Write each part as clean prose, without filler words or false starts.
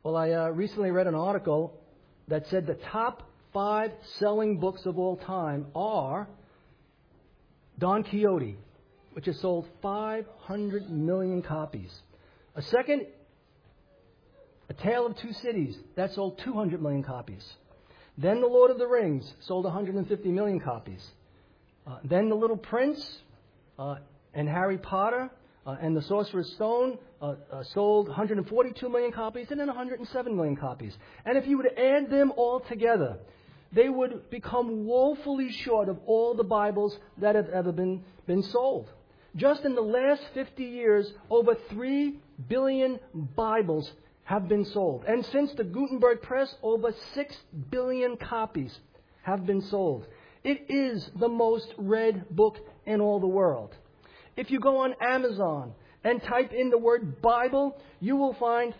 Well, I recently read an article that said the top 5 selling books of all time are Don Quixote, which has sold 500 million copies. A second, A Tale of Two Cities, that sold 200 million copies. Then The Lord of the Rings sold 150 million copies. Then The Little Prince and Harry Potter and The Sorcerer's Stone sold 142 million copies and then 107 million copies. And if you were to add them all together, they would become woefully short of all the Bibles that have ever been sold. Just in the last 50 years, over 3 billion Bibles have been sold. And since the Gutenberg Press, over 6 billion copies have been sold. It is the most read book in all the world. If you go on Amazon and type in the word Bible, you will find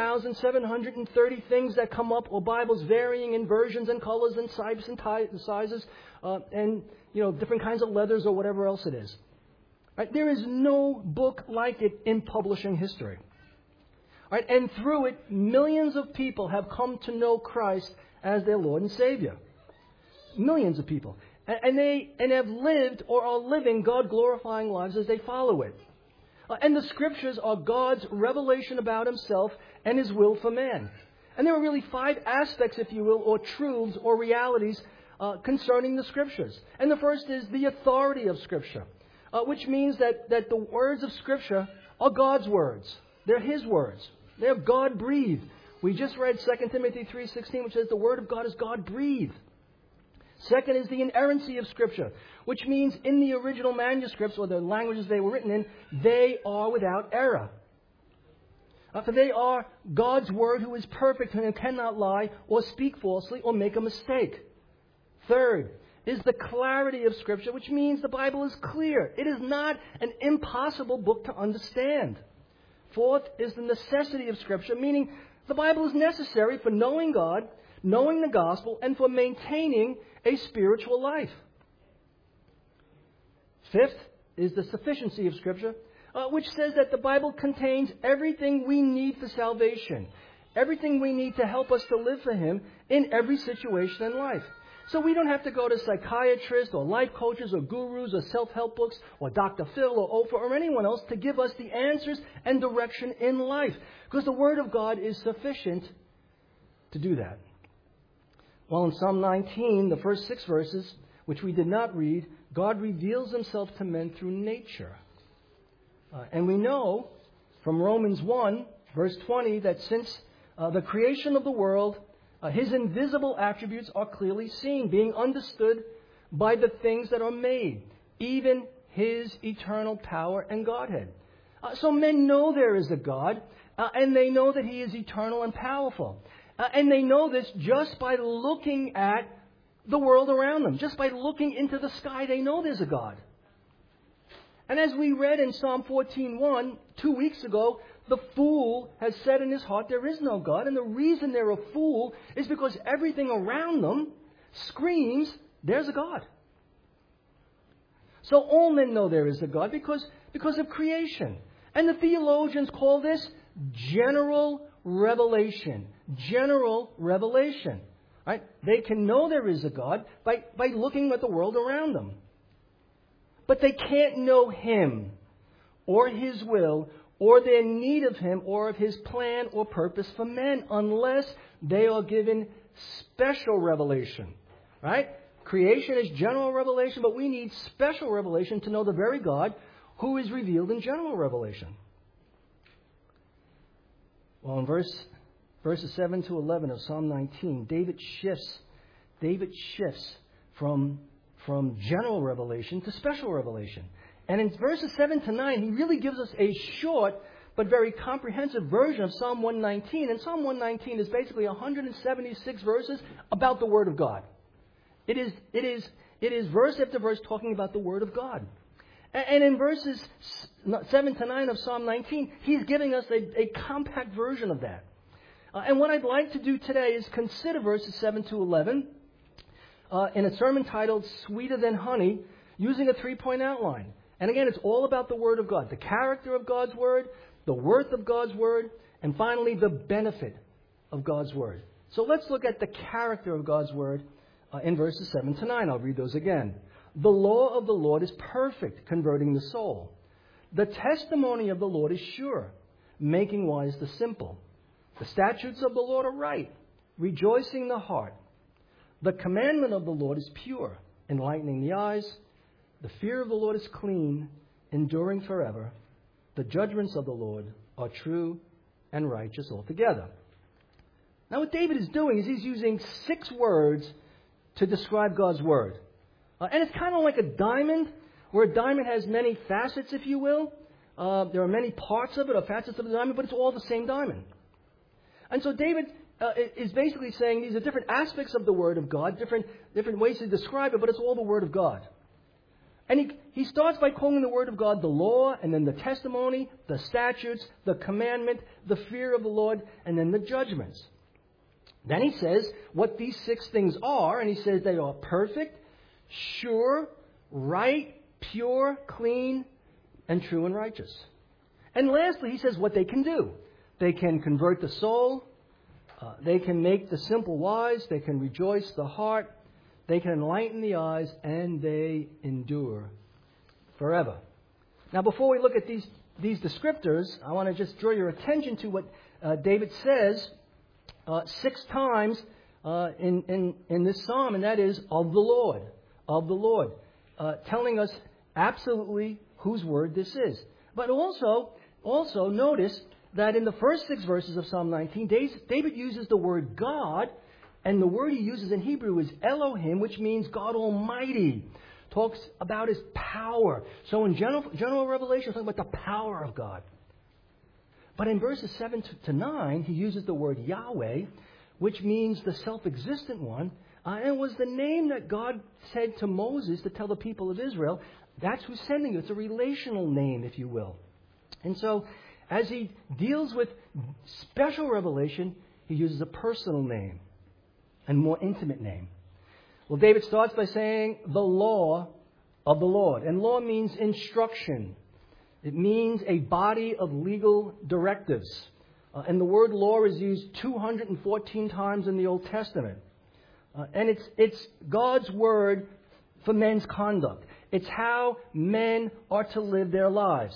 3,730 things that come up, or Bibles varying in versions and colors and types and sizes, and different kinds of leathers or whatever else it is. Right? There is no book like it in publishing history. Right? And through it, millions of people have come to know Christ as their Lord and Savior. Millions of people. And have lived or are living God-glorifying lives as they follow it. And the Scriptures are God's revelation about Himself and His will for man. And there are really 5 aspects, if you will, or truths or realities concerning the Scriptures. And the first is the authority of Scripture, which means that the words of Scripture are God's words. They're His words. They're God-breathed. We just read 2 Timothy 3:16, which says the Word of God is God-breathed. Second is the inerrancy of Scripture, which means in the original manuscripts or the languages they were written in, they are without error. For they are God's Word, who is perfect and who cannot lie or speak falsely or make a mistake. Third is the clarity of Scripture, which means the Bible is clear. It is not an impossible book to understand. Fourth is the necessity of Scripture, meaning the Bible is necessary for knowing God, knowing the gospel, and for maintaining a spiritual life. Fifth is the sufficiency of Scripture, which says that the Bible contains everything we need for salvation, everything we need to help us to live for Him in every situation in life. So we don't have to go to psychiatrists or life coaches or gurus or self-help books or Dr. Phil or Oprah or anyone else to give us the answers and direction in life, because the Word of God is sufficient to do that. Well, in Psalm 19, the first 6 verses, which we did not read, God reveals Himself to men through nature. And we know from Romans 1, verse 20, that since the creation of the world, His invisible attributes are clearly seen, being understood by the things that are made, even His eternal power and Godhead. So men know there is a God, and they know that He is eternal and powerful. And they know this just by looking at the world around them. Just by looking into the sky, they know there's a God. And as we read in Psalm 14:1 2 weeks ago, the fool has said in his heart there is no God. And the reason they're a fool is because everything around them screams there's a God. So all men know there is a God because of creation. And the theologians call this general revelation. General revelation. Right? They can know there is a God by looking at the world around them. But they can't know Him or His will or their need of Him or of His plan or purpose for men unless they are given special revelation. Right? Creation is general revelation, but we need special revelation to know the very God who is revealed in general revelation. Well, in verses 7 to 11 of Psalm 19, David shifts from general revelation to special revelation. And in verses 7 to 9, he really gives us a short but very comprehensive version of Psalm 119. And Psalm 119 is basically 176 verses about the Word of God. It is verse after verse talking about the Word of God. And in verses 7 to 9 of Psalm 19, he's giving us a compact version of that. And what I'd like to do today is consider verses 7 to 11 in a sermon titled Sweeter Than Honey, using a 3-point outline. And again, it's all about the Word of God, the character of God's Word, the worth of God's Word, and finally the benefit of God's Word. So let's look at the character of God's Word in verses 7 to 9. I'll read those again. The law of the Lord is perfect, converting the soul. The testimony of the Lord is sure, making wise the simple. The statutes of the Lord are right, rejoicing the heart. The commandment of the Lord is pure, enlightening the eyes. The fear of the Lord is clean, enduring forever. The judgments of the Lord are true and righteous altogether. Now what David is doing is he's using 6 words to describe God's Word. And it's kind of like a diamond, where a diamond has many facets, if you will. There are many parts of it, or facets of the diamond, but it's all the same diamond. And so David is basically saying these are different aspects of the Word of God, different ways to describe it, but it's all the Word of God. And he starts by calling the Word of God the law, and then the testimony, the statutes, the commandment, the fear of the Lord, and then the judgments. Then he says what these 6 things are, and he says they are perfect, sure, right, pure, clean, and true and righteous. And lastly, he says what they can do. They can convert the soul. They can make the simple wise. They can rejoice the heart. They can enlighten the eyes. And they endure forever. Now, before we look at these descriptors, I want to just draw your attention to what David says 6 times in this psalm, and that is of the Lord. Of the Lord. Telling us absolutely whose word this is. But also notice that in the first 6 verses of Psalm 19, David uses the word God, and the word he uses in Hebrew is Elohim, which means God Almighty. Talks about His power. So in general revelation, it's talking about the power of God. But in verses 7 to 9, he uses the word Yahweh, which means the self-existent one. And it was the name that God said to Moses to tell the people of Israel, that's who's sending you. It's a relational name, if you will. And so, as he deals with special revelation, he uses a personal name and more intimate name. Well, David starts by saying the law of the Lord. And law means instruction. It means a body of legal directives. And the word law is used 214 times in the Old Testament. And it's God's word for men's conduct. It's how men are to live their lives.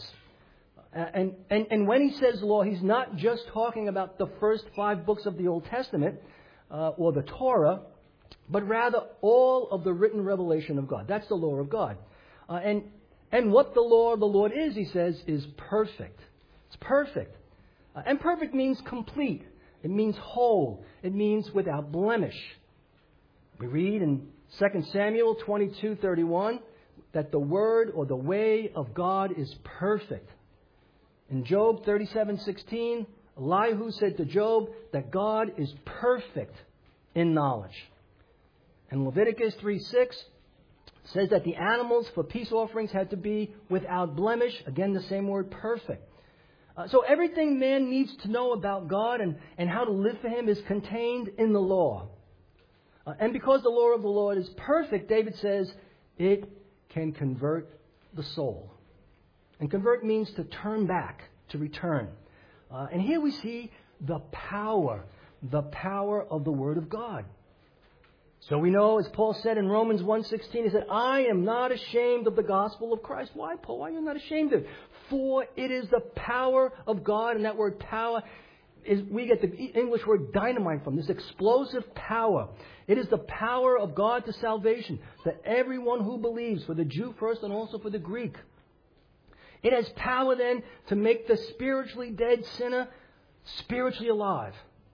And when he says law, he's not just talking about the first 5 books of the Old Testament or the Torah, but rather all of the written revelation of God. That's the law of God. And what the law of the Lord is, he says, is perfect. It's perfect. And perfect means complete. It means whole. It means without blemish. We read in 2 Samuel 22:31 that the word or the way of God is perfect. In Job 37:16, Elihu said to Job that God is perfect in knowledge. And Leviticus 3:6 says that the animals for peace offerings had to be without blemish. Again, the same word, perfect. So everything man needs to know about God and how to live for Him is contained in the law. And because the law of the Lord is perfect, David says it can convert the soul. And convert means to turn back, to return. And here we see the power of the Word of God. So we know, as Paul said in Romans 1:16, he said, I am not ashamed of the gospel of Christ. Why, Paul? Why are you not ashamed of it? For it is the power of God, and that word power we get the English word dynamite from, this explosive power. It is the power of God to salvation, to everyone who believes, for the Jew first and also for the Greek. It has power then to make the spiritually dead sinner spiritually alive.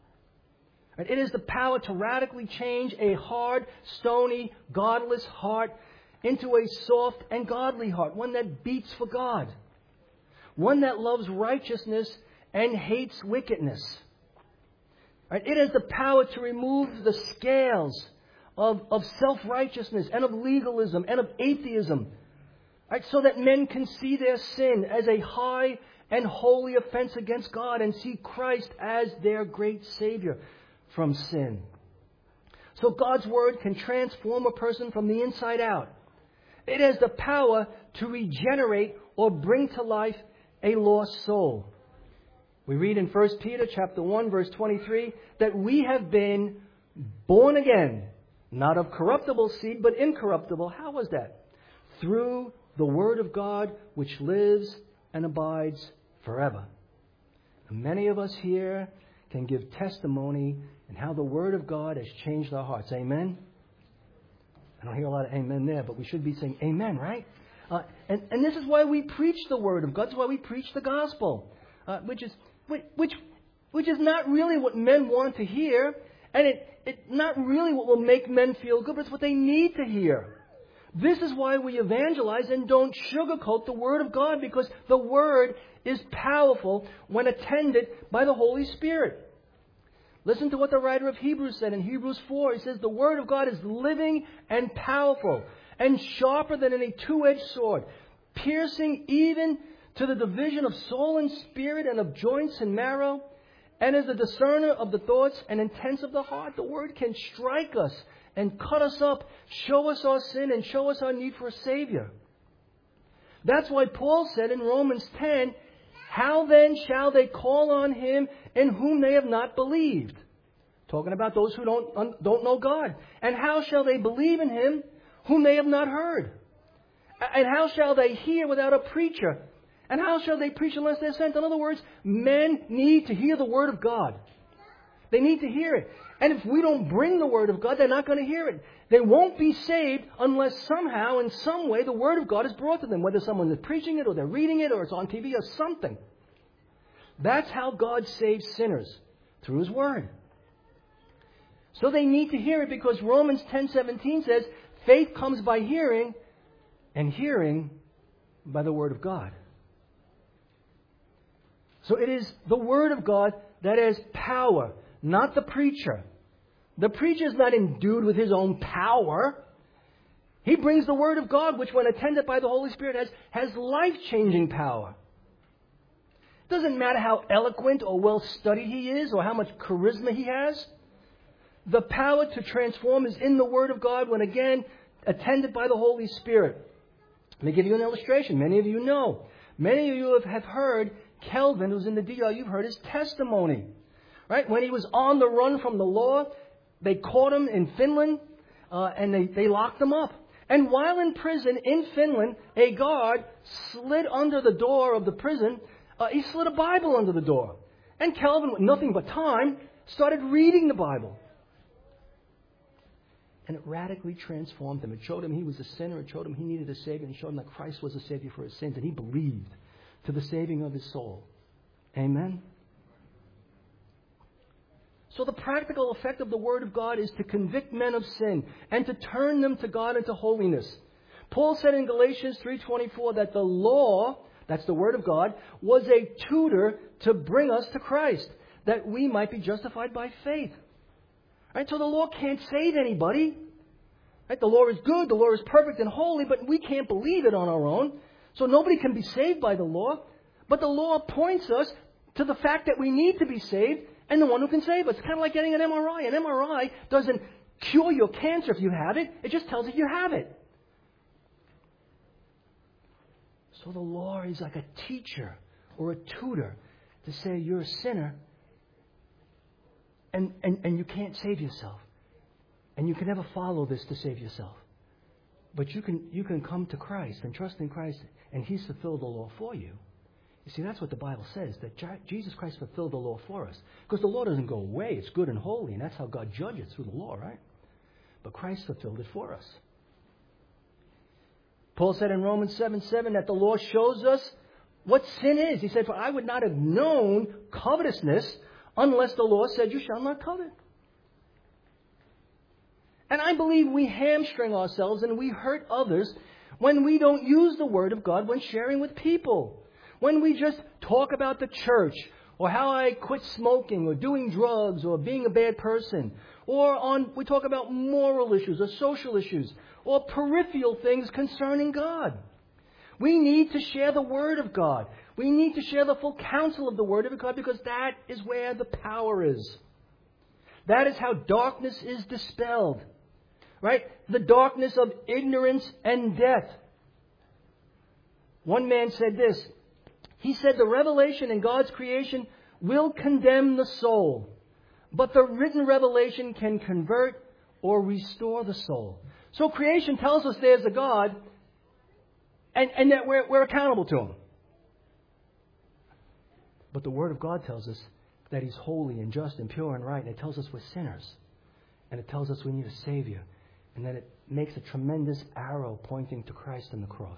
It is the power to radically change a hard, stony, godless heart into a soft and godly heart, one that beats for God, one that loves righteousness and hates wickedness. It has the power to remove the scales of self-righteousness and of legalism and of atheism, so that men can see their sin as a high and holy offense against God and see Christ as their great Savior from sin. So God's Word can transform a person from the inside out. It has the power to regenerate or bring to life a lost soul. We read in 1 Peter chapter 1, verse 23, that we have been born again, not of corruptible seed, but incorruptible. How was that? Through the Word of God, which lives and abides forever. And many of us here can give testimony in how the Word of God has changed our hearts. Amen? I don't hear a lot of amen there, but we should be saying amen, right? And this is why we preach the Word of God. That's why we preach the gospel, which is not really what men want to hear, and it's not really what will make men feel good, but it's what they need to hear. This is why we evangelize and don't sugarcoat the Word of God, because the Word is powerful when attended by the Holy Spirit. Listen to what the writer of Hebrews said in Hebrews 4. He says, the Word of God is living and powerful and sharper than any two-edged sword, piercing even to the division of soul and spirit and of joints and marrow, and is a discerner of the thoughts and intents of the heart. The Word can strike us and cut us up, show us our sin, and show us our need for a Savior. That's why Paul said in Romans 10, how then shall they call on Him in whom they have not believed? Talking about those who don't know God. And how shall they believe in Him whom they have not heard? And how shall they hear without a preacher? And how shall they preach unless they're sent? In other words, men need to hear the Word of God. They need to hear it. And if we don't bring the Word of God, they're not going to hear it. They won't be saved unless somehow, in some way, the Word of God is brought to them. Whether someone is preaching it, or they're reading it, or it's on TV, or something. That's how God saves sinners, through His Word. So they need to hear it, because Romans 10:17 says, faith comes by hearing, and hearing by the Word of God. So it is the Word of God that has power, not the preacher. The preacher is not endued with his own power. He brings the Word of God, which when attended by the Holy Spirit has life-changing power. It doesn't matter how eloquent or well-studied he is or how much charisma he has. The power to transform is in the Word of God when, again, attended by the Holy Spirit. Let me give you an illustration. Many of you know. Many of you have heard Kelvin, who's in the DR, you've heard his testimony. Right? When he was on the run from the law, they caught him in Finland, and they locked him up. And while in prison in Finland, a guard slid under the door of the prison. He slid a Bible under the door. And Kelvin, with nothing but time, started reading the Bible. And it radically transformed him. It showed him he was a sinner. It showed him he needed a Savior. And it showed him that Christ was a Savior for his sins. And he believed to the saving of his soul. Amen? So the practical effect of the Word of God is to convict men of sin and to turn them to God and to holiness. Paul said in Galatians 3:24 that the law, that's the Word of God, was a tutor to bring us to Christ, that we might be justified by faith. Right? So the law can't save anybody. Right? The law is good, the law is perfect and holy, but we can't believe it on our own. So nobody can be saved by the law. But the law points us to the fact that we need to be saved and the one who can save us. It's kind of like getting an MRI. An MRI doesn't cure your cancer if you have it. It just tells you you have it. So the law is like a teacher or a tutor to say you're a sinner and you can't save yourself. And you can never follow this to save yourself. But you can come to Christ and trust in Christ, and He's fulfilled the law for you. You see, that's what the Bible says, that Jesus Christ fulfilled the law for us. Because the law doesn't go away. It's good and holy, and that's how God judges, through the law, right? But Christ fulfilled it for us. Paul said in Romans 7:7 that the law shows us what sin is. He said, for I would not have known covetousness unless the law said, you shall not covet. And I believe we hamstring ourselves and we hurt others when we don't use the Word of God when sharing with people. When we just talk about the church, or how I quit smoking, or doing drugs, or being a bad person, or we talk about moral issues, or social issues, or peripheral things concerning God. We need to share the Word of God. We need to share the full counsel of the Word of God, because that is where the power is. That is how darkness is dispelled. Right? The darkness of ignorance and death. One man said this. He said the revelation in God's creation will condemn the soul, but the written revelation can convert or restore the soul. So creation tells us there's a God, and that we're accountable to Him. But the Word of God tells us that He's holy and just and pure and right, and it tells us we're sinners. And it tells us we need a Savior. And that it makes a tremendous arrow pointing to Christ and the cross.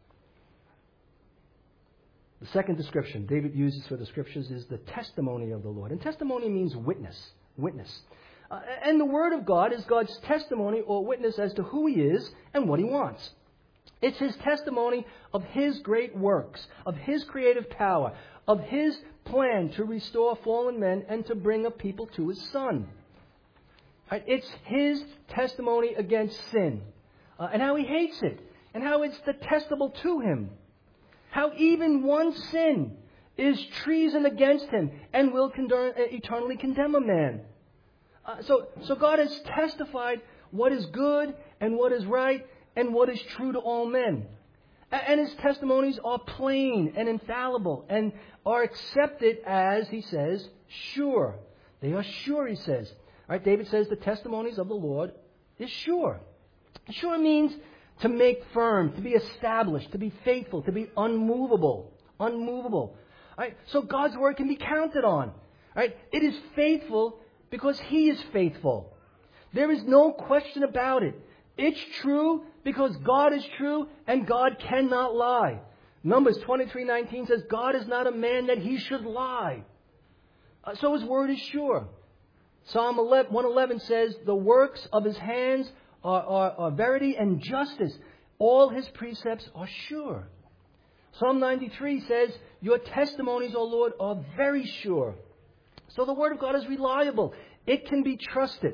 The second description David uses for the Scriptures is the testimony of the Lord. And testimony means witness. And the Word of God is God's testimony or witness as to who He is and what He wants. It's His testimony of His great works, of His creative power, of His plan to restore fallen men and to bring a people to His Son. It's His testimony against sin, and how He hates it, and how it's detestable to Him. How even one sin is treason against Him and will eternally condemn a man. So God has testified what is good and what is right and what is true to all men. And His testimonies are plain and infallible and are accepted as, He says, sure. They are sure, He says. Right? David says the testimonies of the Lord is sure. Sure means to make firm, to be established, to be faithful, to be unmovable. Unmovable. Right? So God's Word can be counted on. Right? It is faithful because He is faithful. There is no question about it. It's true because God is true and God cannot lie. Numbers 23:19 says, God is not a man that He should lie. So His Word is sure. Psalm 111 says, the works of His hands are verity and justice. All His precepts are sure. Psalm 93 says, your testimonies, O Lord, are very sure. So the Word of God is reliable. It can be trusted.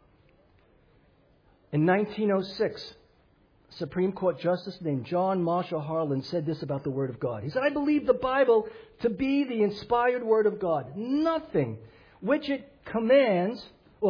In 1906, a Supreme Court Justice named John Marshall Harlan said this about the Word of God. He said, I believe the Bible to be the inspired Word of God. Nothing which it commends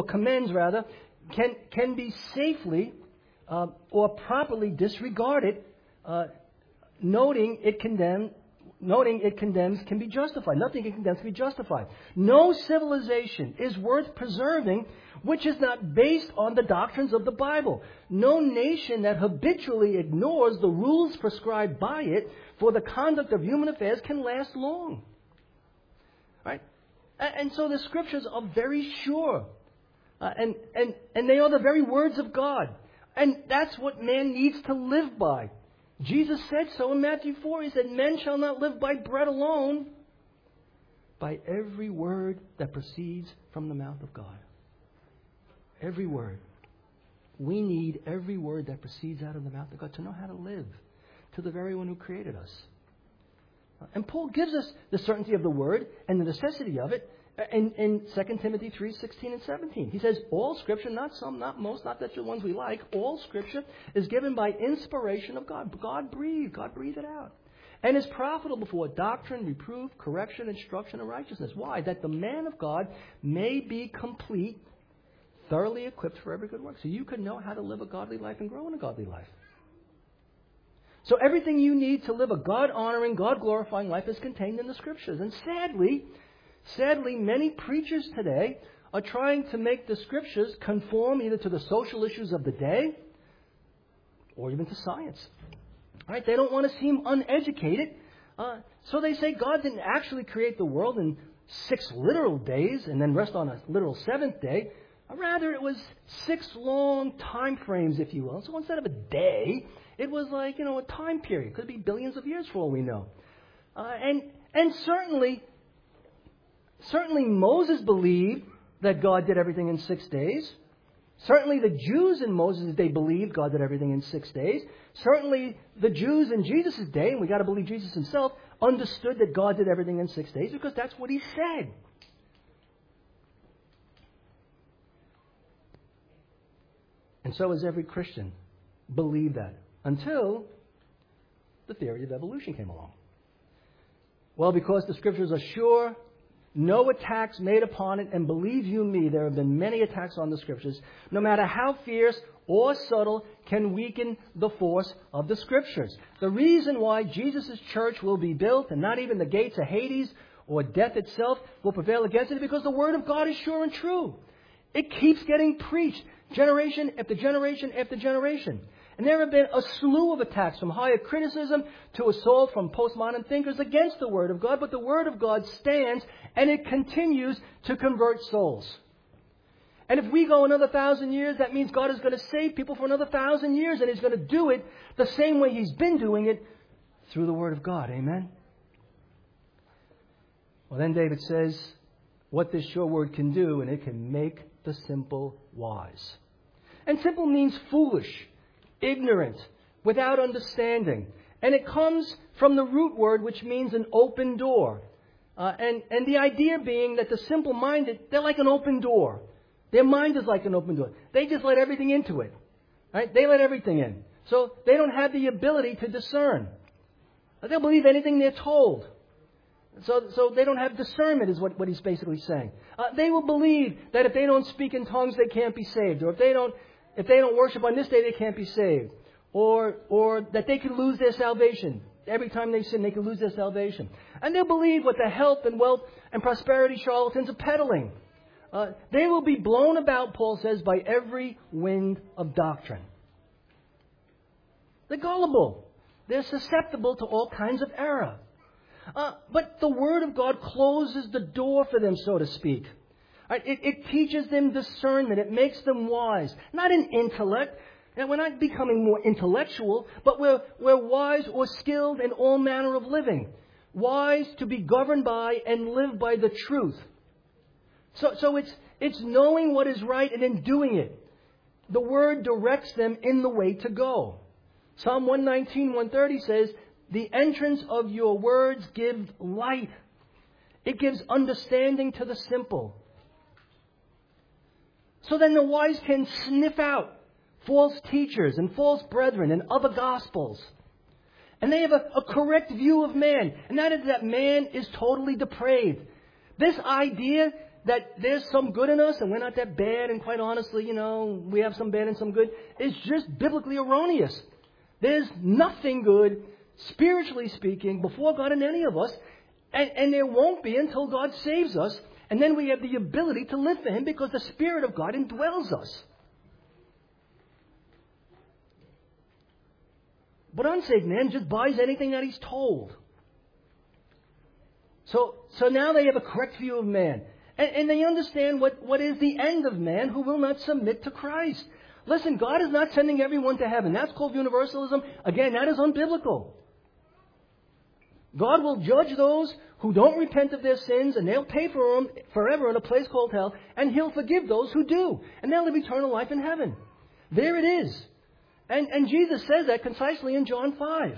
can be safely or properly disregarded, noting it condemns can be justified. Nothing it condemns can be justified. No civilization is worth preserving which is not based on the doctrines of the Bible. No nation that habitually ignores the rules prescribed by it for the conduct of human affairs can last long. Right? And so the Scriptures are very sure. And they are the very words of God. And that's what man needs to live by. Jesus said so in Matthew 4. He said, men shall not live by bread alone, by every word that proceeds from the mouth of God. Every word. We need every word that proceeds out of the mouth of God to know how to live to the very one who created us. And Paul gives us the certainty of the Word and the necessity of it in 2 Timothy 3:16 and 17. He says, all Scripture, not some, not most, not that the ones we like, all Scripture is given by inspiration of God. God breathed it out. And is profitable for doctrine, reproof, correction, instruction, and righteousness. Why? That the man of God may be complete, thoroughly equipped for every good work. So you can know how to live a godly life and grow in a godly life. So everything you need to live a God-honoring, God-glorifying life is contained in the Scriptures. And sadly, many preachers today are trying to make the Scriptures conform either to the social issues of the day or even to science. Right? They don't want to seem uneducated. So they say God didn't actually create the world in 6 literal days and then rest on a literal 7th day. Rather, it was 6 long time frames, if you will. So instead of a day, it was like, a time period. It could be billions of years for all we know. And certainly Moses believed that God did everything in 6 days. Certainly the Jews in Moses' day believed God did everything in 6 days. Certainly the Jews in Jesus' day, and we got to believe Jesus himself, understood that God did everything in 6 days because that's what He said. And so has every Christian believed that until the theory of evolution came along. Well, because the Scriptures are sure, no attacks made upon it, and believe you me, there have been many attacks on the Scriptures, no matter how fierce or subtle, can weaken the force of the Scriptures. The reason why Jesus' church will be built and not even the gates of Hades or death itself will prevail against it, because the Word of God is sure and true. It keeps getting preached generation after generation after generation. And there have been a slew of attacks, from higher criticism to assault from postmodern thinkers against the Word of God. But the Word of God stands, and it continues to convert souls. And if we go another 1,000 years, that means God is going to save people for another 1,000 years. And He's going to do it the same way He's been doing it, through the Word of God. Amen? Well, then David says what this sure Word can do, and it can make the simple wise. And simple means foolish, ignorant, without understanding. And it comes from the root word, which means an open door. And the idea being that the simple-minded, they're like an open door. Their mind is like an open door. They just let everything into it. Right? They let everything in. So they don't have the ability to discern. They'll believe anything they're told. So they don't have discernment, is what he's basically saying. They will believe that if they don't speak in tongues, they can't be saved. Or if they don't worship on this day, they can't be saved. Or that they could lose their salvation. Every time they sin, they could lose their salvation. And they'll believe what the health and wealth and prosperity charlatans are peddling. They will be blown about, Paul says, by every wind of doctrine. They're gullible. They're susceptible to all kinds of error. But the Word of God closes the door for them, so to speak. Right? It teaches them discernment. It makes them wise. Not in intellect. And we're not becoming more intellectual, but we're wise or skilled in all manner of living. Wise to be governed by and live by the truth. So it's knowing what is right and then doing it. The Word directs them in the way to go. Psalm 119, 130 says, the entrance of your words gives light. It gives understanding to the simple. So then the wise can sniff out false teachers and false brethren and other gospels. And they have a correct view of man. And that is that man is totally depraved. This idea that there's some good in us and we're not that bad, and quite honestly, we have some bad and some good, is just biblically erroneous. There's nothing good, spiritually speaking, before God in any of us, and there won't be until God saves us, and then we have the ability to live for Him because the Spirit of God indwells us. But unsaved man just buys anything that he's told. So now they have a correct view of man. And they understand what is the end of man who will not submit to Christ. Listen, God is not sending everyone to heaven. That's called universalism. Again, that is unbiblical. God will judge those who don't repent of their sins, and they'll pay for them forever in a place called hell, and He'll forgive those who do. And they'll have eternal life in heaven. There it is. And Jesus says that concisely in John 5.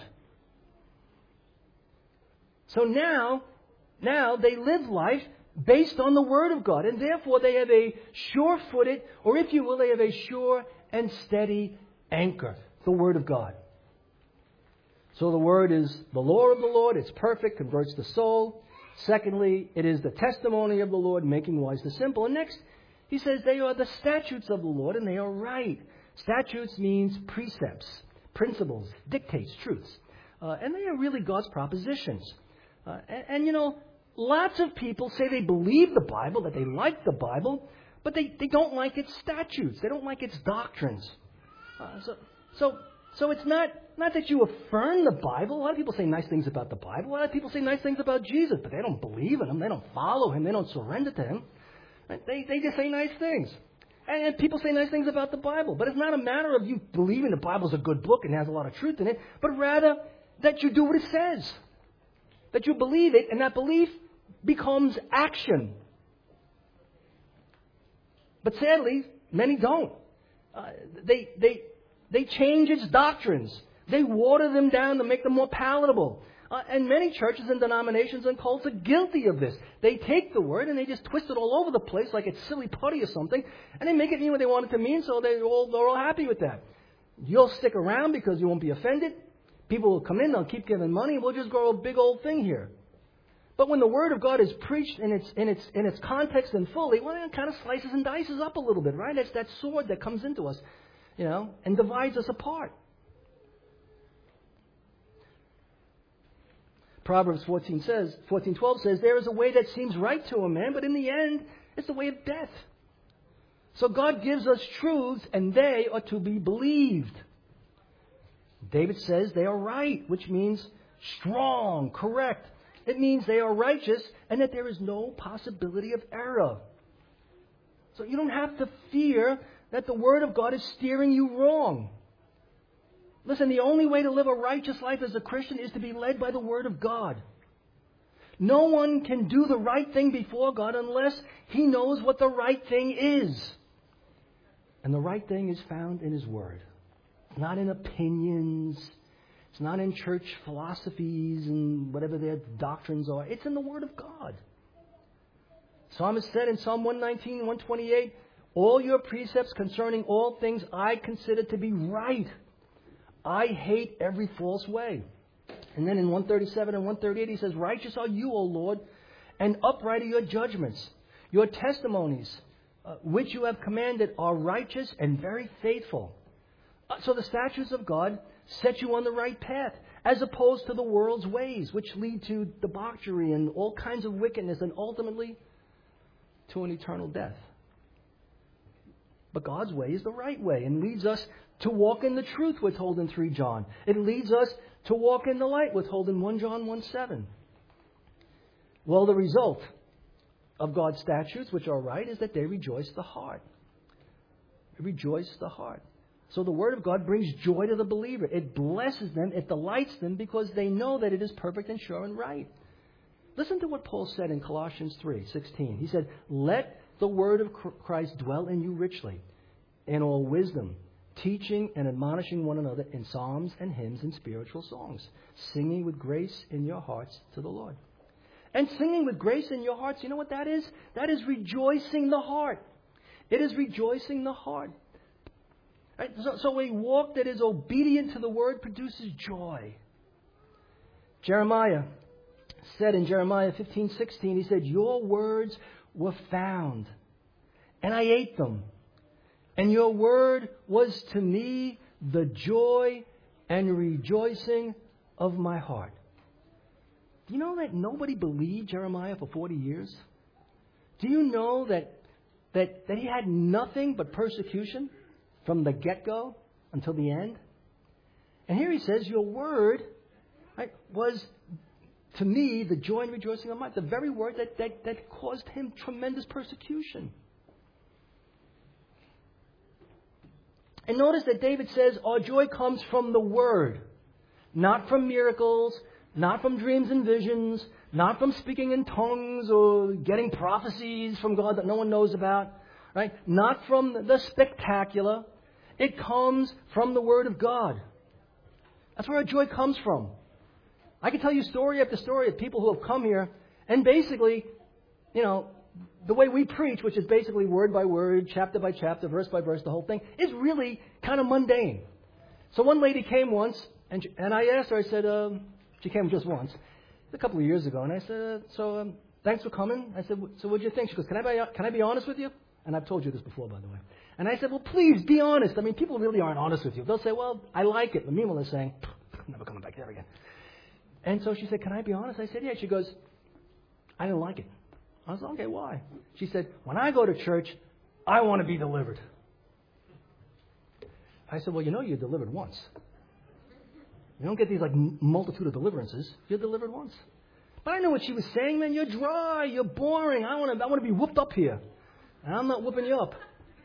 So now they live life based on the Word of God. And therefore they have a sure-footed, or if you will, they have a sure and steady anchor. The Word of God. So the Word is the law of the Lord. It's perfect, converts the soul. Secondly, it is the testimony of the Lord, making wise the simple. And next, he says they are the statutes of the Lord, and they are right. Statutes means precepts, principles, dictates, truths. And they are really God's propositions. And lots of people say they believe the Bible, that they like the Bible, but they don't like its statutes. They don't like its doctrines. So it's not that you affirm the Bible. A lot of people say nice things about the Bible. A lot of people say nice things about Jesus, but they don't believe in Him. They don't follow Him. They don't surrender to Him. They just say nice things. And people say nice things about the Bible. But it's not a matter of you believing the Bible's a good book and has a lot of truth in it, but rather that you do what it says. That you believe it, and that belief becomes action. But sadly, many don't. They change its doctrines. They water them down to make them more palatable. And many churches and denominations and cults are guilty of this. They take the Word and they just twist it all over the place like it's silly putty or something, and they make it mean what they want it to mean, so they're all happy with that. You'll stick around because you won't be offended. People will come in, they'll keep giving money, and we'll just grow a big old thing here. But when the Word of God is preached in its context and fully, well, it kind of slices and dices up a little bit, right? It's that sword that comes into us, and divides us apart. Proverbs 14:12 says, there is a way that seems right to a man, but in the end, it's the way of death. So God gives us truths, and they are to be believed. David says they are right, which means strong, correct. It means they are righteous and that there is no possibility of error. So you don't have to fear that the Word of God is steering you wrong. Listen, the only way to live a righteous life as a Christian is to be led by the Word of God. No one can do the right thing before God unless he knows what the right thing is. And the right thing is found in His Word. It's not in opinions. It's not in church philosophies and whatever their doctrines are. It's in the Word of God. Psalmist said in Psalm 119, 128, all your precepts concerning all things I consider to be right. I hate every false way. And then in 137 and 138 he says, righteous are you, O Lord, and upright are your judgments. Your testimonies, which you have commanded, are righteous and very faithful. So the statutes of God set you on the right path, as opposed to the world's ways, which lead to debauchery and all kinds of wickedness and ultimately to an eternal death. But God's way is the right way and leads us to walk in the truth, we're told in 3 John. It leads us to walk in the light, we're told in 1 John 1:7. Well, the result of God's statutes, which are right, is that they rejoice the heart. They rejoice the heart. So the Word of God brings joy to the believer. It blesses them, it delights them, because they know that it is perfect and sure and right. Listen to what Paul said in Colossians 3:16. He said, let the word of Christ dwell in you richly, in all wisdom, teaching and admonishing one another in psalms and hymns and spiritual songs, singing with grace in your hearts to the Lord. And singing with grace in your hearts, you know what that is? That is rejoicing the heart. It is rejoicing the heart. Right? So a walk that is obedient to the Word produces joy. Jeremiah said in Jeremiah 15:16, he said, your words were found, and I ate them. And your word was to me the joy and rejoicing of my heart. Do you know that nobody believed Jeremiah for 40 years? Do you know that he had nothing but persecution from the get-go until the end? And here he says, your word, right, was to me the joy and rejoicing of my heart. The very word that caused him tremendous persecution. And notice that David says our joy comes from the Word, not from miracles, not from dreams and visions, not from speaking in tongues or getting prophecies from God that no one knows about, right? Not from the spectacular. It comes from the Word of God. That's where our joy comes from. I can tell you story after story of people who have come here and basically, the way we preach, which is basically word by word, chapter by chapter, verse by verse, the whole thing, is really kind of mundane. So one lady came once, and I asked her, I said, she came just once, a couple of years ago, and I said, thanks for coming. I said, so what did you think? She goes, can I be honest with you? And I've told you this before, by the way. And I said, well, please be honest. I mean, people really aren't honest with you. They'll say, well, I like it. Meanwhile, they're saying, I'm never coming back there again. And so she said, can I be honest? I said, yeah. She goes, I didn't like it. I was like, okay, why? She said, when I go to church, I want to be delivered. I said, well, you're delivered once. You don't get these multitude of deliverances. You're delivered once. But I know what she was saying, man. You're dry. You're boring. I want to be whooped up here. And I'm not whooping you up.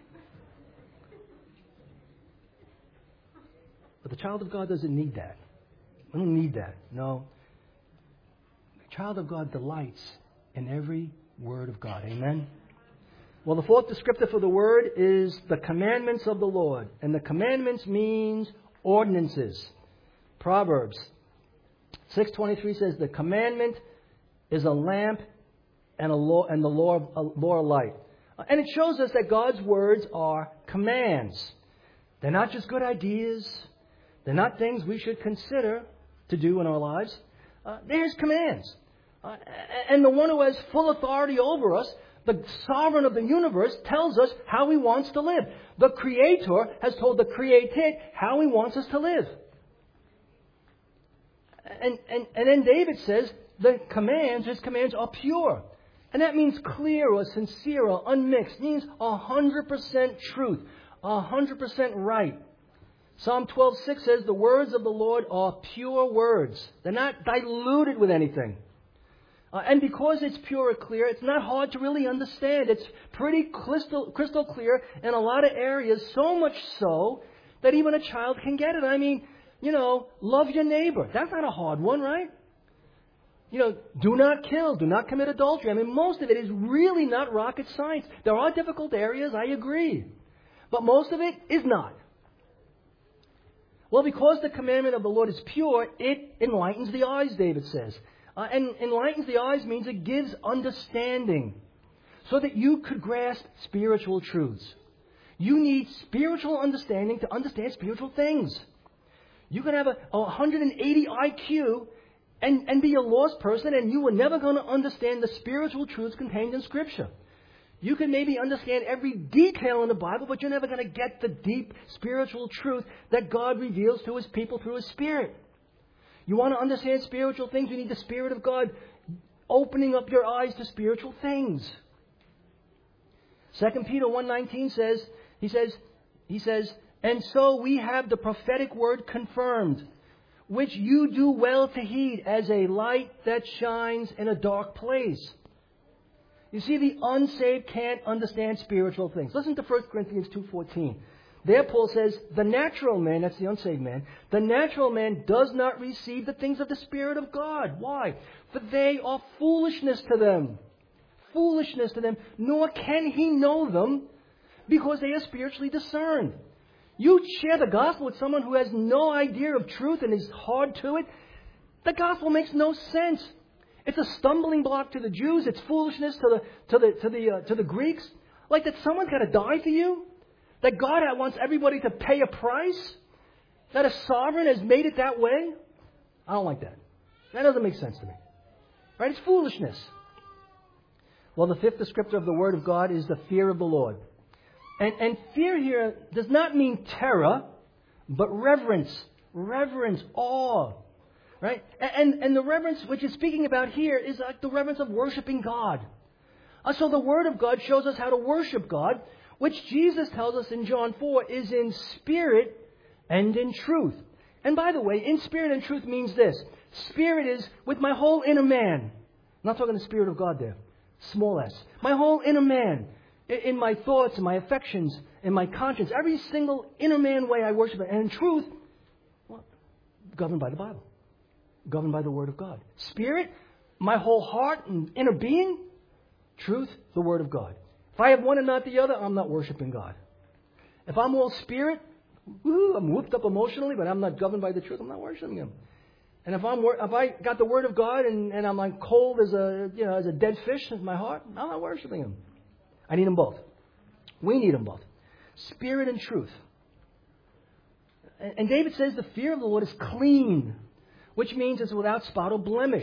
But the child of God doesn't need that. I don't need that. No. The child of God delights in every word of God. Amen? Well, the fourth descriptor for the word is the commandments of the Lord. And the commandments means ordinances. Proverbs 6:23 says, the commandment is a lamp and the law of light. And it shows us that God's words are commands. They're not just good ideas. They're not things we should consider to do in our lives. They're His commands. And the one who has full authority over us, the sovereign of the universe, tells us how He wants to live. The Creator has told the created how He wants us to live. And then David says his commands are pure. And that means clear or sincere or unmixed. It means 100% truth, 100% right. Psalm 12:6 says the words of the Lord are pure words. They're not diluted with anything. And because it's pure or clear, it's not hard to really understand. It's pretty crystal clear in a lot of areas, so much so that even a child can get it. I mean, love your neighbor. That's not a hard one, right? Do not kill, do not commit adultery. I mean, most of it is really not rocket science. There are difficult areas, I agree. But most of it is not. Well, because the commandment of the Lord is pure, it enlightens the eyes, David says. And enlightens the eyes means it gives understanding so that you could grasp spiritual truths. You need spiritual understanding to understand spiritual things. You can have a 180 IQ and be a lost person, and you are never going to understand the spiritual truths contained in Scripture. You can maybe understand every detail in the Bible, but you're never going to get the deep spiritual truth that God reveals to His people through His Spirit. You want to understand spiritual things, you need the Spirit of God opening up your eyes to spiritual things. 2 Peter 1:19 says, he says, and so we have the prophetic word confirmed, which you do well to heed as a light that shines in a dark place. You see, the unsaved can't understand spiritual things. Listen to 1 Corinthians 2:14. There Paul says, the natural man, that's the unsaved man, the natural man does not receive the things of the Spirit of God. Why? For they are foolishness to them. Foolishness to them, nor can he know them because they are spiritually discerned. You share the gospel with someone who has no idea of truth and is hard to it, the gospel makes no sense. It's a stumbling block to the Jews. It's foolishness to the Greeks. Like that someone's got to die for you? That God wants everybody to pay a price? That a sovereign has made it that way? I don't like that. That doesn't make sense to me. Right? It's foolishness. Well, the fifth descriptor of the Word of God is the fear of the Lord. And fear here does not mean terror, but reverence. Reverence, awe. Right? And the reverence which it's speaking about here is like the reverence of worshiping God. So the Word of God shows us how to worship God, which Jesus tells us in John 4 is in spirit and in truth. And by the way, in spirit and truth means this. Spirit is with my whole inner man. I'm not talking the Spirit of God there. Small s. My whole inner man. In my thoughts, in my affections, in my conscience. Every single inner man way I worship it. And in truth, well, governed by the Bible. Governed by the Word of God. Spirit, my whole heart and inner being. Truth, the Word of God. If I have one and not the other, I'm not worshiping God. If I'm all spirit, I'm whooped up emotionally, but I'm not governed by the truth, I'm not worshiping Him. And if I got the Word of God and I'm like cold as a dead fish in my heart, I'm not worshiping Him. I need them both. We need them both. Spirit and truth. And David says the fear of the Lord is clean, which means it's without spot or blemish.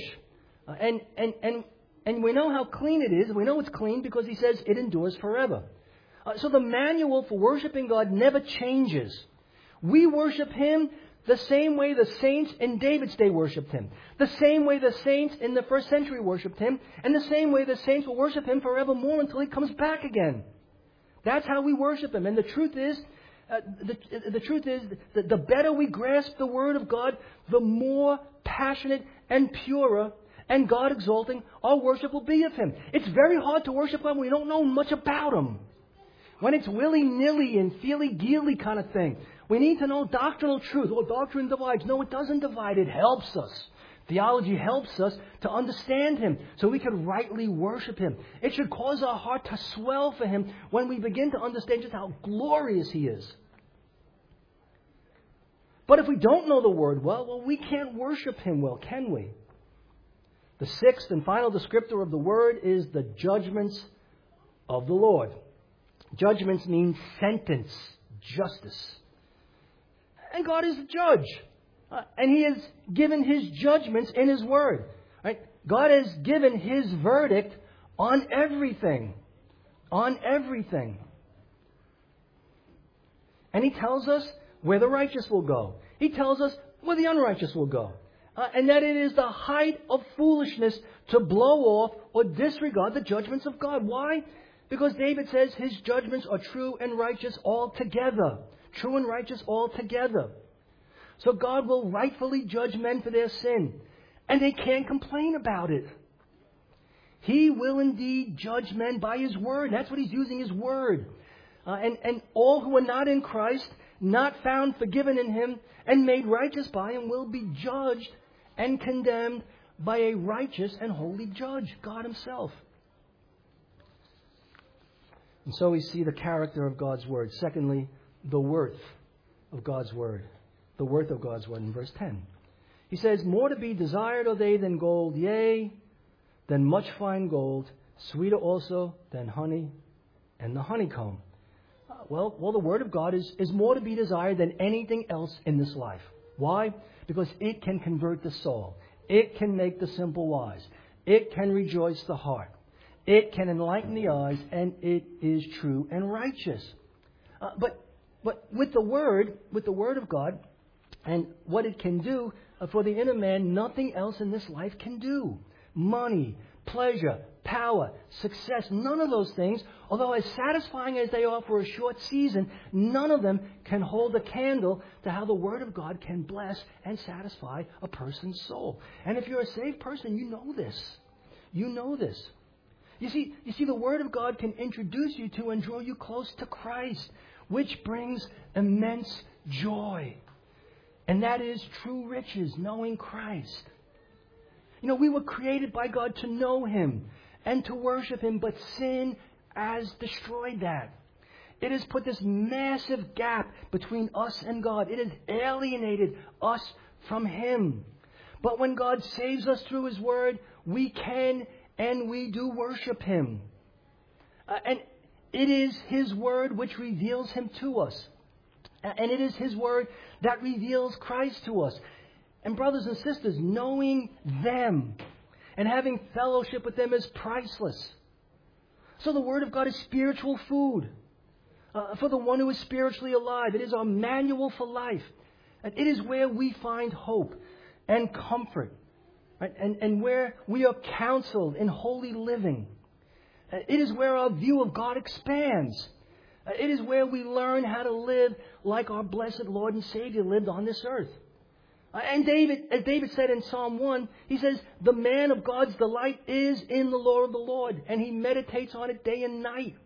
And we know how clean it is. We know it's clean because he says it endures forever. So the manual for worshiping God never changes. We worship Him the same way the saints in David's day worshipped Him. The same way the saints in the first century worshipped Him. And the same way the saints will worship Him forevermore until He comes back again. That's how we worship Him. And the truth is, the better we grasp the Word of God, the more passionate and purer and God exalting our worship will be of Him. It's very hard to worship God when we don't know much about Him. When it's willy-nilly and feely-dealy kind of thing. We need to know doctrinal truth. Oh, doctrine divides. No, it doesn't divide. It helps us. Theology helps us to understand Him so we can rightly worship Him. It should cause our heart to swell for Him when we begin to understand just how glorious He is. But if we don't know the Word well, we can't worship Him well, can we? The sixth and final descriptor of the Word is the judgments of the Lord. Judgments mean sentence, justice. And God is the judge. And He has given His judgments in His Word. Right? God has given His verdict on everything. On everything. And He tells us where the righteous will go. He tells us where the unrighteous will go. and that it is the height of foolishness to blow off or disregard the judgments of God. Why? Because David says his judgments are true and righteous altogether. True and righteous altogether. So God will rightfully judge men for their sin. And they can't complain about it. He will indeed judge men by His Word. That's what He's using, His Word. And all who are not in Christ, not found forgiven in Him, and made righteous by Him will be judged and condemned by a righteous and holy judge, God Himself. And so we see the character of God's Word. Secondly, the worth of God's Word. The worth of God's Word in verse 10. He says, more to be desired are they than gold, yea, than much fine gold, sweeter also than honey and the honeycomb. Well, the Word of God is more to be desired than anything else in this life. Why? Because it can convert the soul. It can make the simple wise. It can rejoice the heart. It can enlighten the eyes, and it is true and righteous. But with the Word of God, and what it can do for the inner man, nothing else in this life can do. Money, pleasure, power, success, none of those things, although as satisfying as they are for a short season, none of them can hold a candle to how the Word of God can bless and satisfy a person's soul. And if you're a saved person, you know this. You know this. You see, the Word of God can introduce you to and draw you close to Christ, which brings immense joy. And that is true riches, knowing Christ. You know, we were created by God to know Him and to worship Him, but sin has destroyed that. It has put this massive gap between us and God. It has alienated us from Him. But when God saves us through His Word, we can and we do worship Him. And it is His Word which reveals Him to us. And it is His Word that reveals Christ to us. And brothers and sisters, knowing them and having fellowship with them is priceless. So the Word of God is spiritual food for the one who is spiritually alive. It is our manual for life. And it is where we find hope and comfort. Right? And where we are counseled in holy living. It is where our view of God expands. It is where we learn how to live like our blessed Lord and Savior lived on this earth. And as David said in Psalm 1, he says, the man of God's delight is in the law of the Lord, and he meditates on it day and night.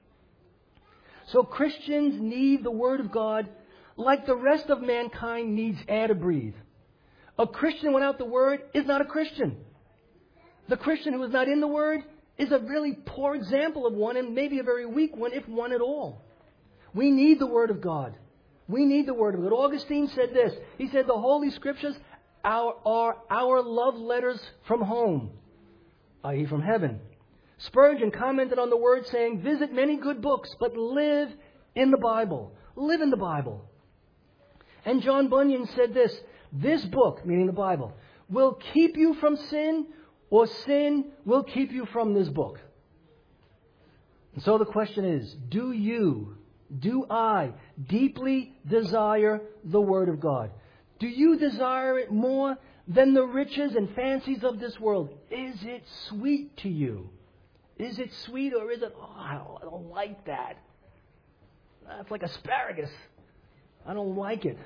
So Christians need the Word of God like the rest of mankind needs air to breathe. A Christian without the Word is not a Christian. The Christian who is not in the Word is a really poor example of one, and maybe a very weak one, if one at all. We need the Word of God. We need the Word of God. Augustine said this. He said, the Holy Scriptures are our love letters from home, i.e. from heaven. Spurgeon commented on the Word saying, visit many good books, but live in the Bible. Live in the Bible. And John Bunyan said this book, meaning the Bible, will keep you from sin, or sin will keep you from this book. And so the question is, do I deeply desire the Word of God? Do you desire it more than the riches and fancies of this world? Is it sweet to you? Is it sweet, or is it, I don't like that. That's like asparagus. I don't like it.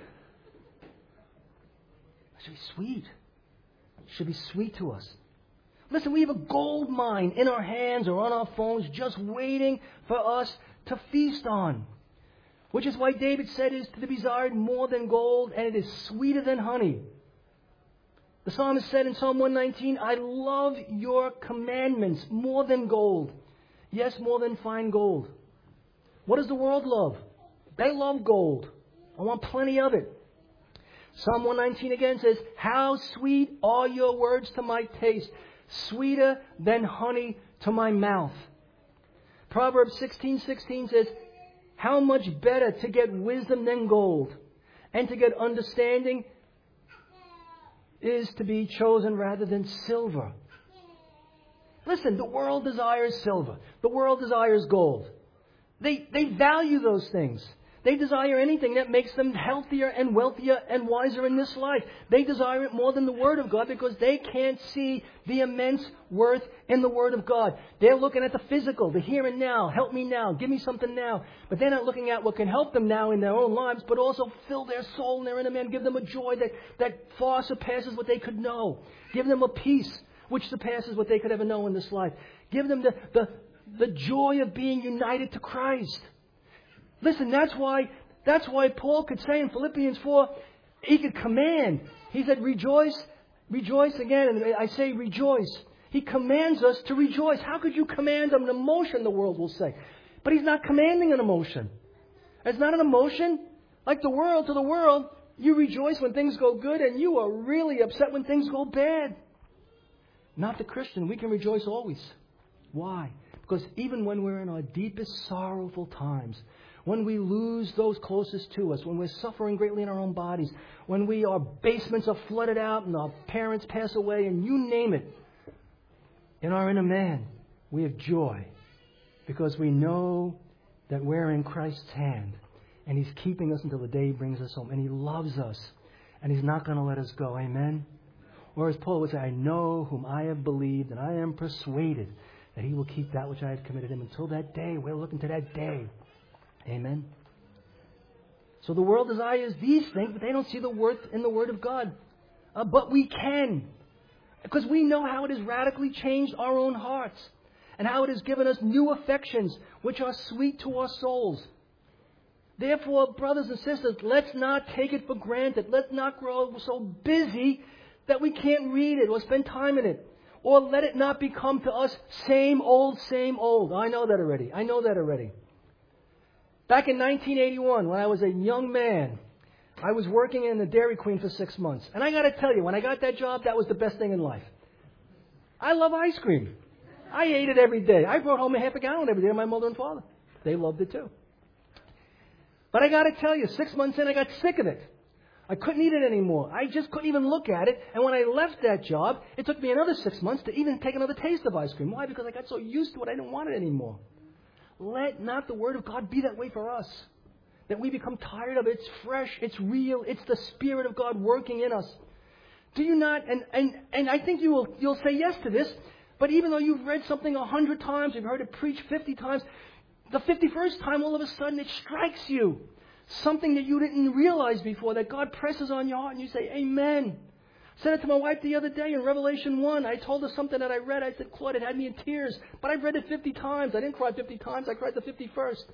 It should be sweet. It should be sweet to us. Listen, we have a gold mine in our hands or on our phones just waiting for us to feast on. Which is why David said it is to be desired more than gold, and it is sweeter than honey. The psalmist said in Psalm 119, I love your commandments more than gold. Yes, more than fine gold. What does the world love? They love gold. I want plenty of it. Psalm 119 again says, how sweet are your words to my taste, sweeter than honey to my mouth. Proverbs 16:16 says, how much better to get wisdom than gold, and to get understanding is to be chosen rather than silver. Listen, the world desires silver. The world desires gold. They value those things. They desire anything that makes them healthier and wealthier and wiser in this life. They desire it more than the Word of God because they can't see the immense worth in the Word of God. They're looking at the physical, the here and now. Help me now. Give me something now. But they're not looking at what can help them now in their own lives, but also fill their soul and their inner man. Give them a joy that far surpasses what they could know. Give them a peace which surpasses what they could ever know in this life. Give them the joy of being united to Christ. Listen, that's why Paul could say in Philippians 4, he could command. He said, rejoice again. And I say rejoice. He commands us to rejoice. How could you command an emotion, the world will say? But he's not commanding an emotion. It's not an emotion. Like the world, to the world, you rejoice when things go good and you are really upset when things go bad. Not the Christian. We can rejoice always. Why? Because even when we're in our deepest sorrowful times, when we lose those closest to us, when we're suffering greatly in our own bodies, when our basements are flooded out and our parents pass away and you name it, in our inner man, we have joy because we know that we're in Christ's hand and He's keeping us until the day He brings us home. And He loves us and He's not going to let us go. Amen? Or as Paul would say, I know whom I have believed and I am persuaded that He will keep that which I have committed Him until that day. We're looking to that day. Amen. So the world desires these things, but they don't see the worth in the Word of God. But we can. Because we know how it has radically changed our own hearts. And how it has given us new affections, which are sweet to our souls. Therefore, brothers and sisters, let's not take it for granted. Let's not grow so busy that we can't read it or spend time in it. Or let it not become to us same old, same old. I know that already. Back in 1981, when I was a young man, I was working in the Dairy Queen for 6 months. And I got to tell you, when I got that job, that was the best thing in life. I love ice cream. I ate it every day. I brought home a half a gallon every day to my mother and father. They loved it too. But I got to tell you, 6 months in, I got sick of it. I couldn't eat it anymore. I just couldn't even look at it. And when I left that job, it took me another 6 months to even take another taste of ice cream. Why? Because I got so used to it, I didn't want it anymore. Let not the Word of God be that way for us. That we become tired of it. It's fresh. It's real. It's the Spirit of God working in us. Do you not? And I think you'll say yes to this. But even though you've read something 100 times, you've heard it preached 50 times, the 51st time, all of a sudden, it strikes you. Something that you didn't realize before, that God presses on your heart, and you say, Amen. I said it to my wife the other day in Revelation 1. I told her something that I read. I said, Claude, it had me in tears. But I've read it 50 times. I didn't cry 50 times. I cried the 51st.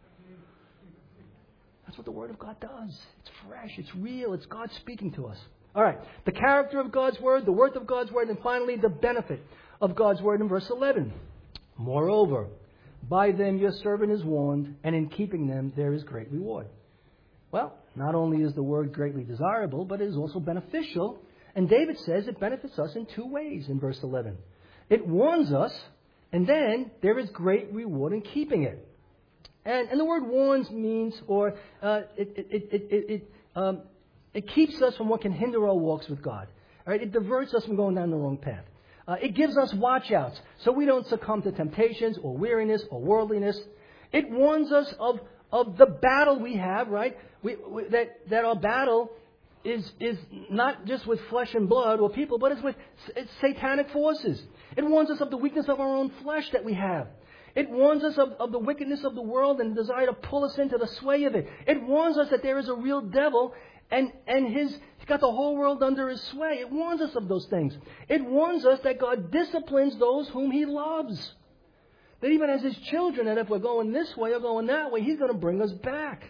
That's what the Word of God does. It's fresh. It's real. It's God speaking to us. All right. The character of God's Word, the worth of God's Word, and finally the benefit of God's Word in verse 11. Moreover, by them your servant is warned, and in keeping them there is great reward. Well, not only is the Word greatly desirable, but it is also beneficial. And David says it benefits us in two ways in verse 11. It warns us, and then there is great reward in keeping it. And the word warns means, or it keeps us from what can hinder our walks with God. All right? It diverts us from going down the wrong path. It gives us watch-outs so we don't succumb to temptations or weariness or worldliness. It warns us of the battle we have, right? That our battle is not just with flesh and blood or people, but it's satanic forces. It warns us of the weakness of our own flesh that we have. It warns us of the wickedness of the world and the desire to pull us into the sway of it. It warns us that there is a real devil and he's got the whole world under his sway. It warns us of those things. It warns us that God disciplines those whom He loves. That even as His children, that if we're going this way or going that way, He's going to bring us back.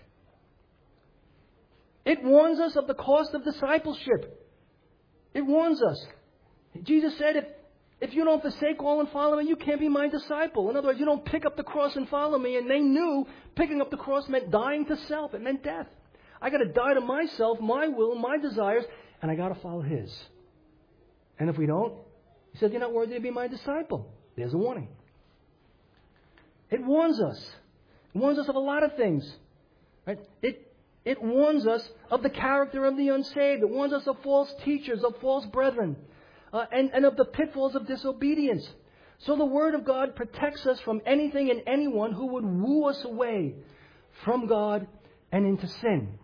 It warns us of the cost of discipleship. It warns us. Jesus said, if you don't forsake all and follow me, you can't be my disciple. In other words, you don't pick up the cross and follow me. And they knew picking up the cross meant dying to self. It meant death. I got to die to myself, my will, my desires, and I got to follow His. And if we don't, He said, you're not worthy to be my disciple. There's a warning. It warns us. It warns us of a lot of things. Right? It warns us of the character of the unsaved. It warns us of false teachers, of false brethren, and of the pitfalls of disobedience. So the Word of God protects us from anything and anyone who would woo us away from God and into sin.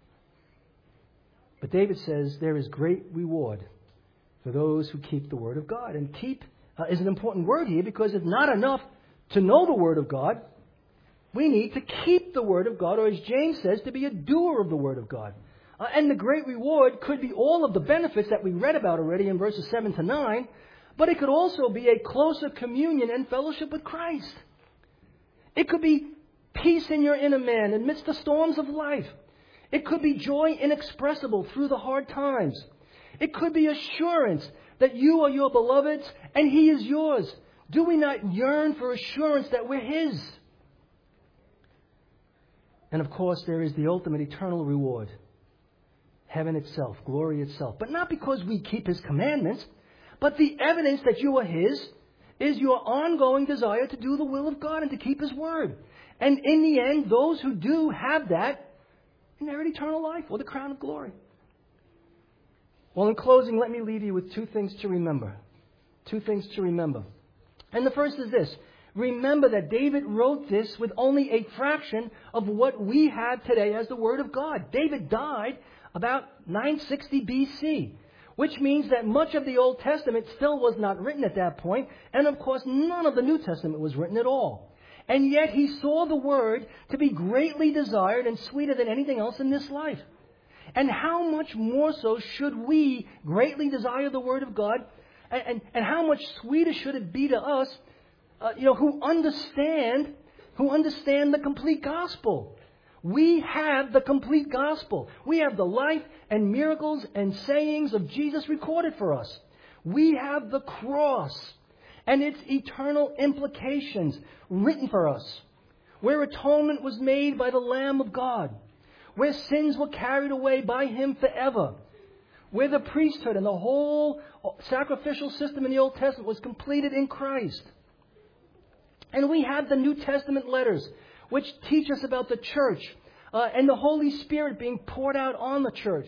But David says there is great reward for those who keep the Word of God. And keep is an important word here because it's not enough to know the Word of God. We need to keep the Word of God, or as James says, to be a doer of the Word of God. And the great reward could be all of the benefits that we read about already in verses 7 to 9, but it could also be a closer communion and fellowship with Christ. It could be peace in your inner man amidst the storms of life. It could be joy inexpressible through the hard times. It could be assurance that you are your beloved's and He is yours. Do we not yearn for assurance that we're His? And of course, there is the ultimate eternal reward. Heaven itself, glory itself. But not because we keep His commandments, but the evidence that you are His is your ongoing desire to do the will of God and to keep His word. And in the end, those who do have that inherit eternal life or the crown of glory. Well, in closing, let me leave you with two things to remember. Two things to remember. And the first is this. Remember that David wrote this with only a fraction of what we have today as the Word of God. David died about 960 BC, which means that much of the Old Testament still was not written at that point, and of course none of the New Testament was written at all. And yet he saw the Word to be greatly desired and sweeter than anything else in this life. And how much more so should we greatly desire the Word of God, and how much sweeter should it be to us, who understand the complete gospel. We have the complete gospel. We have the life and miracles and sayings of Jesus recorded for us. We have the cross and its eternal implications written for us, where atonement was made by the Lamb of God, where sins were carried away by Him forever, where the priesthood and the whole sacrificial system in the Old Testament was completed in Christ. And we have the New Testament letters, which teach us about the church and the Holy Spirit being poured out on the church.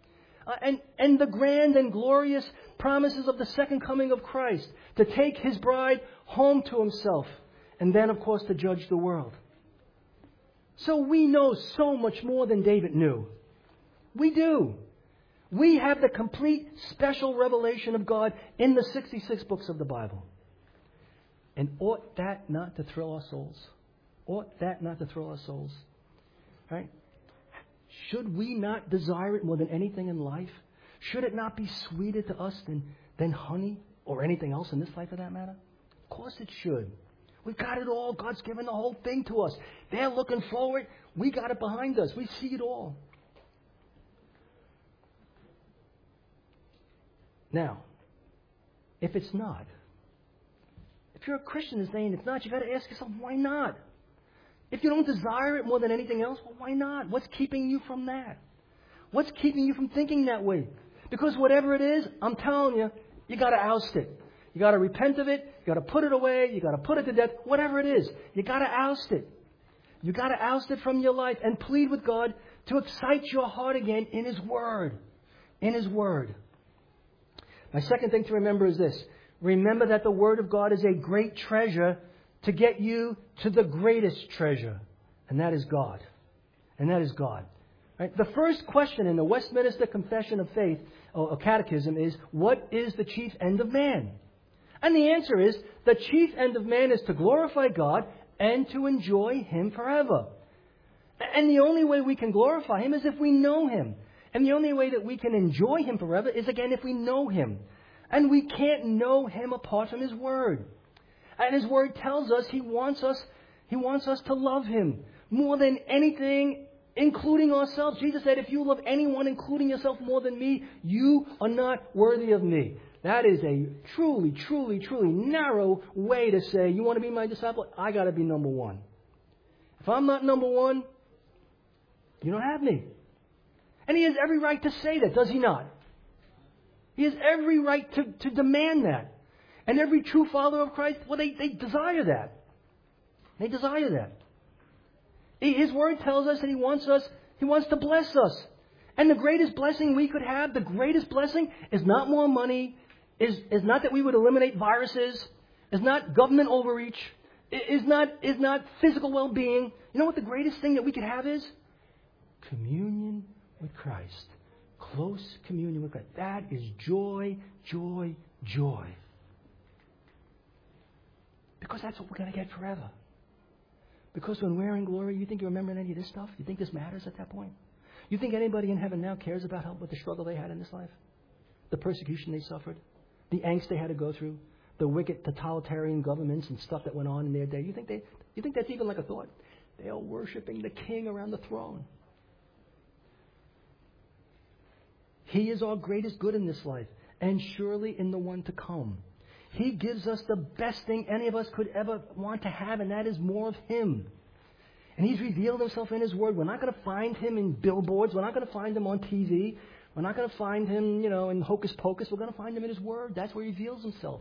And the grand and glorious promises of the second coming of Christ to take His bride home to Himself. And then, of course, to judge the world. So we know so much more than David knew. We do. We have the complete special revelation of God in the 66 books of the Bible. And ought that not to thrill our souls? Ought that not to thrill our souls? Right? Should we not desire it more than anything in life? Should it not be sweeter to us than honey or anything else in this life for that matter? Of course it should. We've got it all. God's given the whole thing to us. They're looking forward. We got it behind us. We see it all. Now, if it's not, if you're a Christian and saying it's not, you've got to ask yourself, why not? If you don't desire it more than anything else, well, why not? What's keeping you from that? What's keeping you from thinking that way? Because whatever it is, I'm telling you, you got to oust it. You got to repent of it. You got to put it away. You got to put it to death. Whatever it is, you got to oust it. You got to oust it from your life and plead with God to excite your heart again in His Word. In His Word. My second thing to remember is this. Remember that the Word of God is a great treasure to get you to the greatest treasure. And that is God. And that is God. Right? The first question in the Westminster Confession of Faith, or Catechism, is, what is the chief end of man? And the answer is, the chief end of man is to glorify God and to enjoy Him forever. And the only way we can glorify Him is if we know Him. And the only way that we can enjoy Him forever is, again, if we know Him. And we can't know Him apart from His Word. And His Word tells us He wants us to love Him more than anything, including ourselves. Jesus said, if you love anyone, including yourself, more than me, you are not worthy of me. That is a truly, truly, truly narrow way to say, you want to be my disciple? I got to be number one. If I'm not number one, you don't have me. And He has every right to say that, does He not? He has every right to demand that. And every true follower of Christ, well, they desire that. They desire that. His Word tells us that He wants to bless us. And the greatest blessing we could have, the greatest blessing is not more money, is not that we would eliminate viruses, is not government overreach, is not physical well-being. You know what the greatest thing that we could have is? Communion with Christ. Close communion with Christ. That is joy, joy, joy. Because that's what we're going to get forever. Because when we're in glory, you think you're remembering any of this stuff? You think this matters at that point? You think anybody in heaven now cares about what the struggle they had in this life? The persecution they suffered? The angst they had to go through? The wicked totalitarian governments and stuff that went on in their day? You think that's even like a thought? They are worshiping the King around the throne. He is our greatest good in this life, and surely in the one to come. He gives us the best thing any of us could ever want to have, and that is more of Him. And He's revealed Himself in His Word. We're not going to find Him in billboards. We're not going to find Him on TV. We're not going to find Him, in Hocus Pocus. We're going to find Him in His Word. That's where He reveals Himself.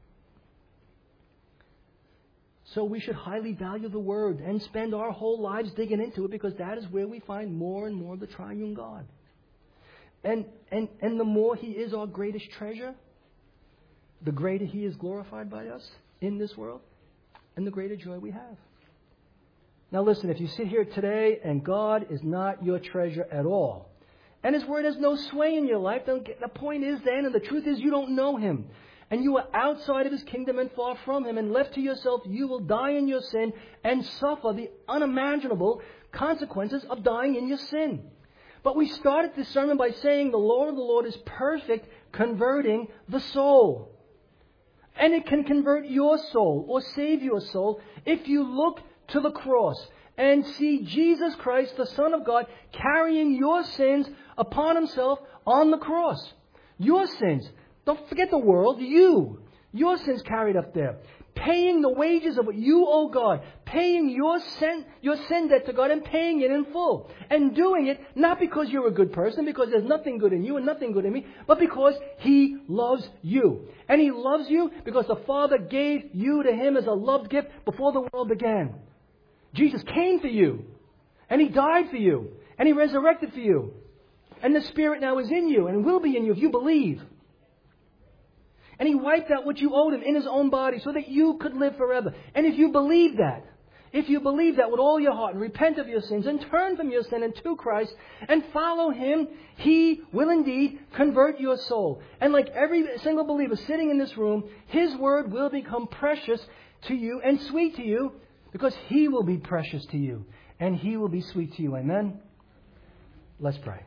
So we should highly value the Word and spend our whole lives digging into it, because that is where we find more and more of the triune God. And the more He is our greatest treasure, the greater He is glorified by us in this world, and the greater joy we have. Now listen, if you sit here today and God is not your treasure at all, and His Word has no sway in your life, the point is then, and the truth is, you don't know Him. And you are outside of His kingdom and far from Him, and left to yourself, you will die in your sin and suffer the unimaginable consequences of dying in your sin. But we started this sermon by saying the law of the Lord is perfect, converting the soul. And it can convert your soul or save your soul if you look to the cross and see Jesus Christ, the Son of God, carrying your sins upon Himself on the cross. Your sins. Don't forget the world. Your sins carried up there. Paying the wages of what you owe God. Paying your sin debt to God and paying it in full. And doing it not because you're a good person, because there's nothing good in you and nothing good in me, but because He loves you. And He loves you because the Father gave you to Him as a loved gift before the world began. Jesus came for you. And He died for you. And He resurrected for you. And the Spirit now is in you and will be in you if you believe. And He wiped out what you owed Him in His own body so that you could live forever. And if you believe that with all your heart and repent of your sins and turn from your sin and to Christ and follow Him, He will indeed convert your soul. And like every single believer sitting in this room, His Word will become precious to you and sweet to you, because He will be precious to you and He will be sweet to you. Amen? Let's pray.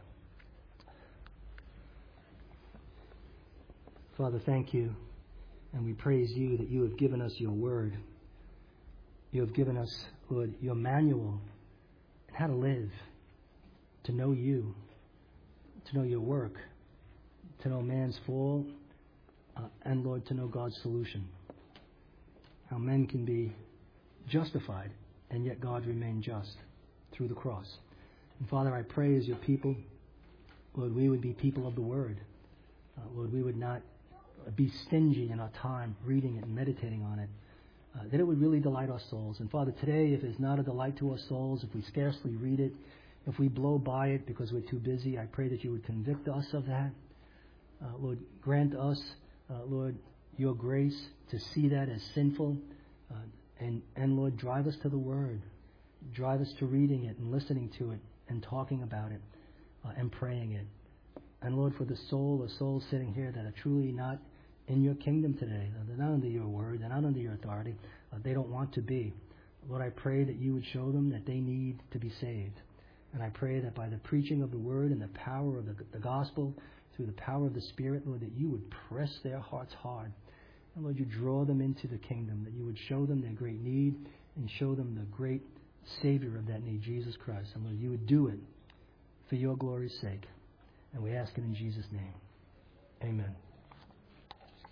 Father, thank You, and we praise You that You have given us Your Word. You have given us, Lord, Your manual on how to live, to know You, to know Your work, to know man's fall, and, Lord, to know God's solution. How men can be justified, and yet God remain just through the cross. And Father, I pray as Your people, Lord, we would be people of the Word. Lord, we would not be stingy in our time reading it and meditating on it, that it would really delight our souls. And Father, today, if it's not a delight to our souls, if we scarcely read it, if we blow by it because we're too busy, I pray that You would convict us of that. Lord, grant us, Lord, Your grace to see that as sinful. And Lord, drive us to the Word. Drive us to reading it and listening to it and talking about it and praying it. And Lord, for the souls sitting here that are truly not in Your kingdom today, they're not under Your Word, they're not under Your authority, they don't want to be. Lord, I pray that You would show them that they need to be saved. And I pray that by the preaching of the Word and the power of the gospel, through the power of the Spirit, Lord, that You would press their hearts hard. And Lord, You draw them into the kingdom, that You would show them their great need and show them the great Savior of that need, Jesus Christ. And Lord, You would do it for Your glory's sake. And we ask it in Jesus' name. Amen.